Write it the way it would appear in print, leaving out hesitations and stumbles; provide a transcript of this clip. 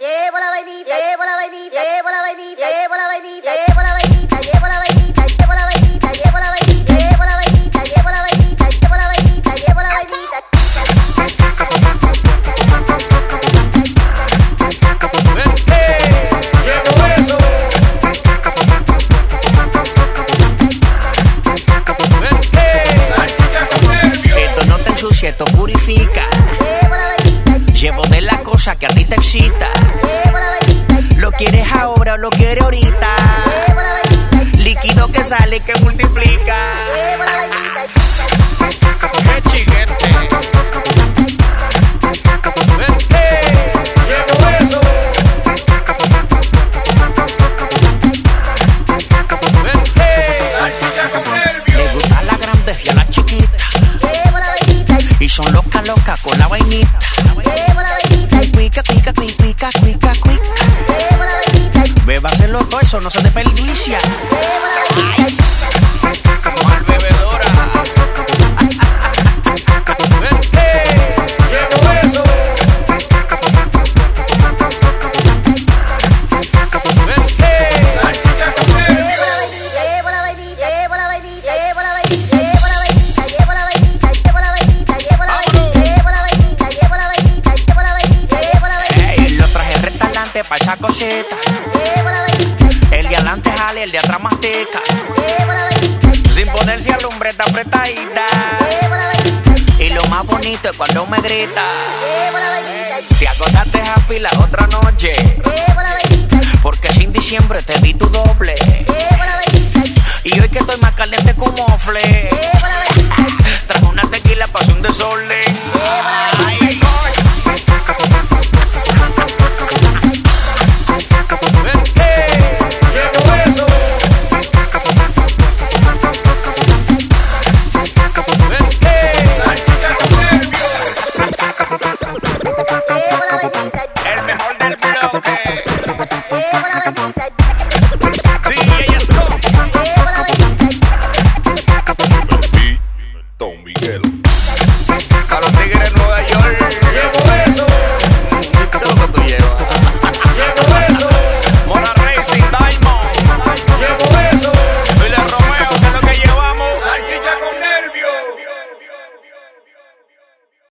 Llevo la vainita, llevo la vainita, llevo la vainita, llevo la vainita, llevo la vainita, llevo la vainita, llevo la vainita, llevo la vainita, llevo la vainita, llevo la vainita, llevo la vainita, llevo la vainita. Llevo eso. Salchicha con nervios. Esto no te ensucia, esto purifica. Llevo de la cosa que a ti te excita. Lo quieres ahora o lo quieres ahorita. Líquido que sale que multiplica. ¡Qué chiquete! Llevo eso. Salchicha con nervios. Le gusta la grande y a la chiquita. Y son locas con la vainita. Cuica, cuica, cuica, cuica, cuica. Bébaselo todo, eso no se desperdicia. Mal bebedora. Llevo eso. Salchicha con nervios. Llevo la vainita, llevo la vainita, llevo la vainita, llevo la vainita, llevo la vainita, llevo la vainita, llevo la vainita, llevo la vainita, llevo la vainita, llevo la vainita, llevo la vainita. Ey, lo traje restaurante pa' esa cosita. El de adelante jale, el de atrás mastica. Sin ponerse alumbre, está apretadita. Y lo más bonito es cuando me grita. Te acostaste happy la otra noche. Porque sin diciembre te di tu doble. Y hoy que estoy más caliente como mofle. Trajo una tequila pa' hacer un desorden.